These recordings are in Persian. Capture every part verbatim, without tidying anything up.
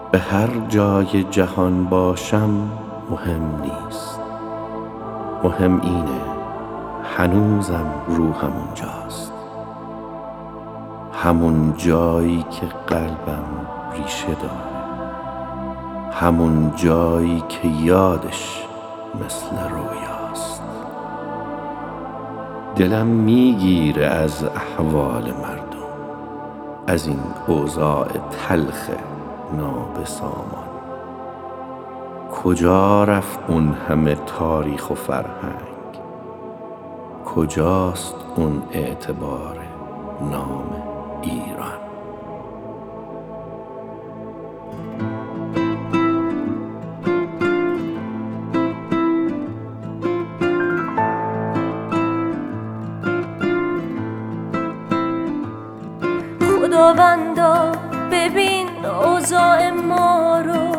به هر جای جهان باشم مهم نیست، مهم اینه هنوزم روحم اونجاست، همون جایی که قلبم ریشه داره، همون جایی که یادش مثل رویاست. دلم میگیره از احوال مردم، از این اوضاع تلخ نابسامان. کجا رفت اون همه تاریخ و فرهنگ؟ کجاست اون اعتبار نام ایران؟ خداوندا ببین اوضاع ما رو،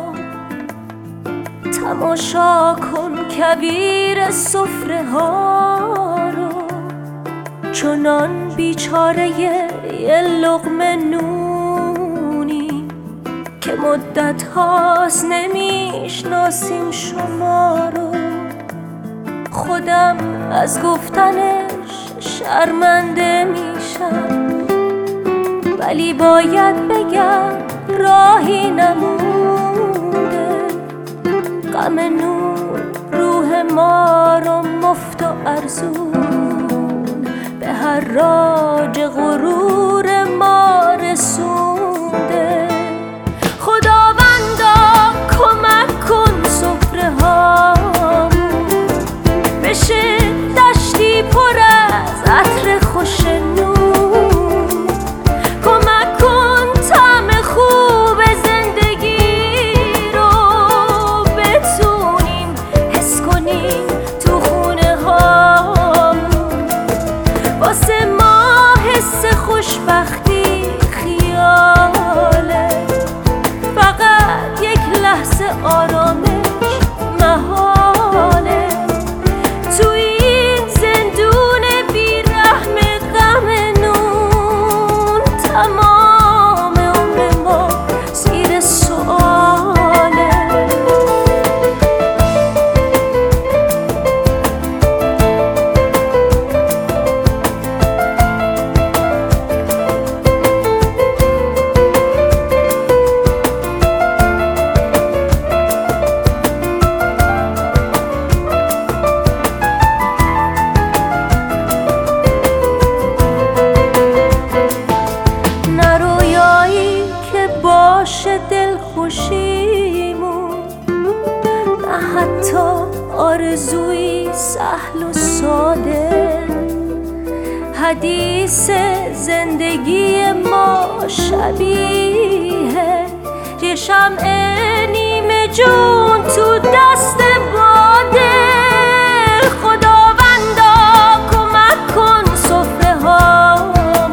تماشا کن کویر سفره ها رو، چنان بیچاره یه لقمه نونی که مدت هاست نمیشناسیم شما رو. خودم از گفتنش شرمنده میشم، ولی باید بگم راهی نمونده. غم نور روح ما رو مفت و ارزون به هر راج غرور ما رسونده. خداوندا کمک کن سفره هامون بشه دشتی پر از عطر خوش نور. خوشبختی خیاله، فقط یک لحظه آرامش محاله. تو این زندون بیرحم غم نون، تمام عمر ما زیر سؤاله. باشه دل خوشیمون، نه حتی آرزوی سهل و ساده. حدیث زندگی ما شبیه یه شمع نیمه جون تو دست باده. خداوندا کمک کن سفره هامون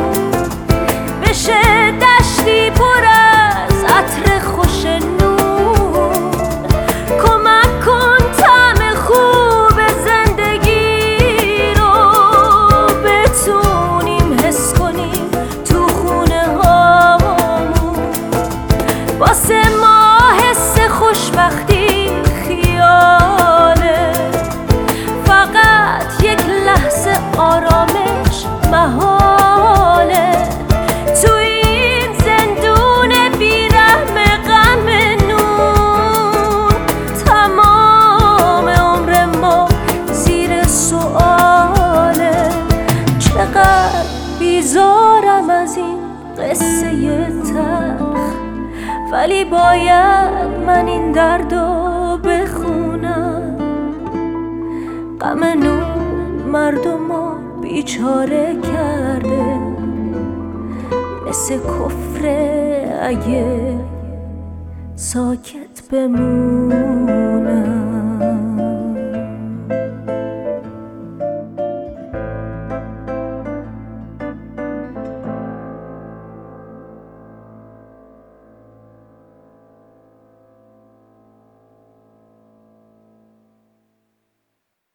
بشه دشتی پر از عطر خوش نور. کمک کن طعم خوب زندگی رو بتونیم حس کنیم تو خونه هامون. واسه ما حس خوشبختی خیاله، فقط یک لحظه آرامش محاله. تو این زندون بیرحم غم نون، تمام عمر ما زیر سؤاله. چقدر بیزارم از این قصه تلخ، ولی باید من این دردو بخونم. غم نون مردمو بیچاره کرده، مثل کفره اگه ساکت بمون.